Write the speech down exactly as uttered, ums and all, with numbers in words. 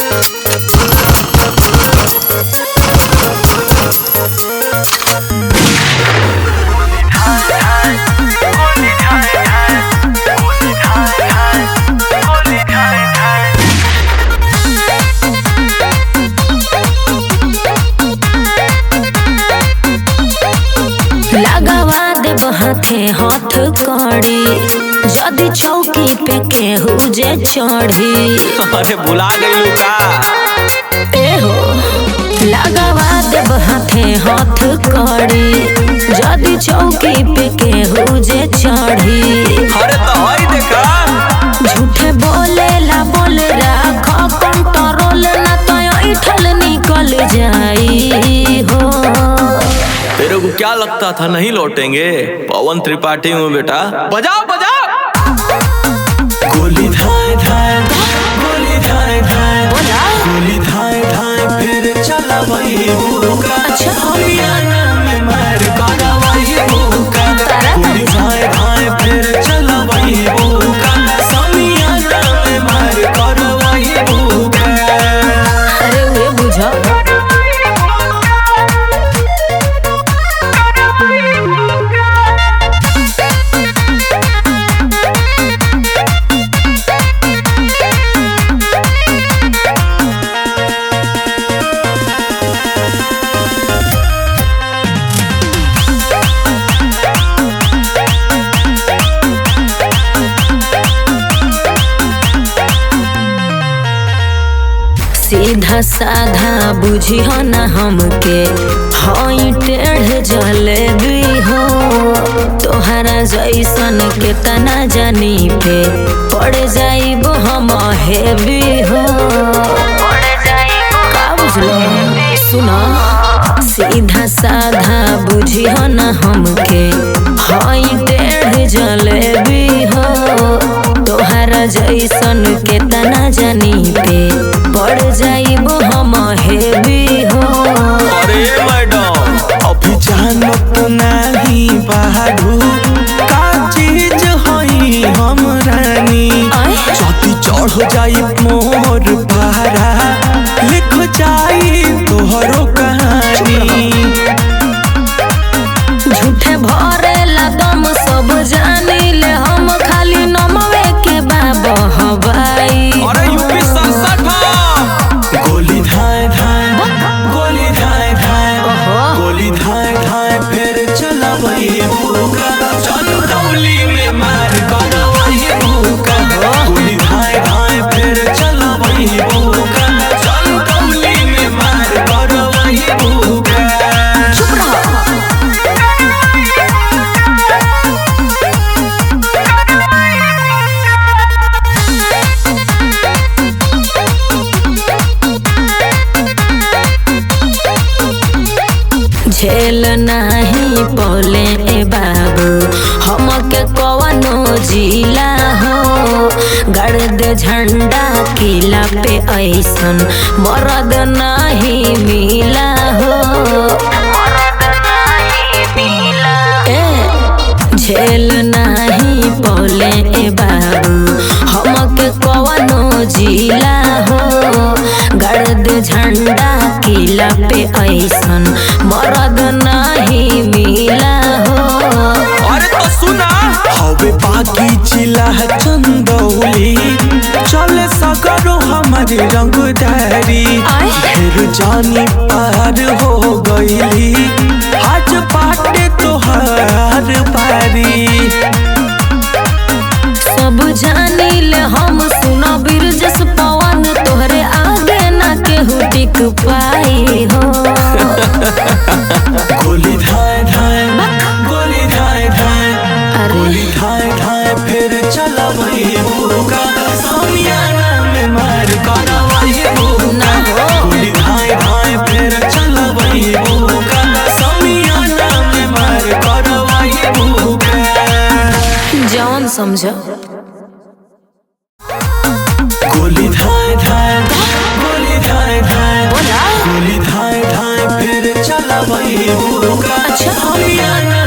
हाथे हाथ कड़ी जदी चौकी पे केहू जे चढ़ी। अरे बुला गई का ए हो लगावा देब हाथे हाथ कड़ी जदी चौकी पे केहू जे चढ़ी। अरे तो हई देखा झूठे बोले ला बोल राख कंट्रोल ना तो इठल निकल जाई हो। तेरे को क्या लगता था नहीं लौटेंगे? पवन त्रिपाठी हूँ बेटा। बजाओ बजाओ गोली धाए धाए गोली धाए धाए गोली धाए धाए फिर चला वही भूखा। अच्छा हरियाणा में मार करा वही भूखा। गोली धाए धाए फिर चला वही भूखा। समियाना में मार करा वही भूखा। अरे वे बुझा सीधा साधा बुझी हो ना हमके हई टेढ़ जलेबी हो। तोहरा जैसन के तना जानी पे पड़ जाइबो हम हेवी हो। का बुझलो सुना सीधा साधा बुझी हो ना हमके हई टेढ़ जलेबी हो। तोहरा जैसन के तना जानी पे पड़ जाइबो हम हेवी हो। अरे मैडम अभी जानत नहीं बाड़ू का चीज हई हम रानी। जदी चढ़ जाई मोर पारा लिख जाई तोहरो कहानी। झूठे भरे ला दम सब जानी ले हम खाली नमवे के बाबा हवाई। अरे यूपी सड़सठ गोली धाए धाए गोली धाए धाए गोली धाए धाए फिर चला वही भूखा। चंदौली में मार करा वही भूखा। गोली धाए धाए फिर चला वही भूखा। चंदौली में मार करा वही भूखा। चुप रहो झेल नाही पौले ए बाबू हमके कवनो जिला हो। गड़ दे झंडा किला पे ऐसन मरद नहीं मिला हो। ए झेल नहीं पौले ए बाबू हमके कवनो जिला हो। गड़ दे झंडा किला पे ऐसन मरद नहीं मिला हो। अरे तो सुना हवे बाकी जिला चंदौली चले सगरो हमारे रंगदारी। फिर जानी पार हो गईली आज बाटे तोहार पारी। सब जानी ले हम सुना बिरजस पवन तोहरे आगे ना केहू टिक पाई हो। गोली धाए धाए गोली धाए धाए गोली धाए धाए फिर चला वही भूखा। समियाना में मार करा वही भूखा। गोली धाए धाए फिर चला वही भूखा। समियाना में मार करा वही भूखा। जौन समझो गोली धाए धाए गोली धाए धाए गोली धाए धाए फिर चला वही भूखा। अच्छा हरियाणा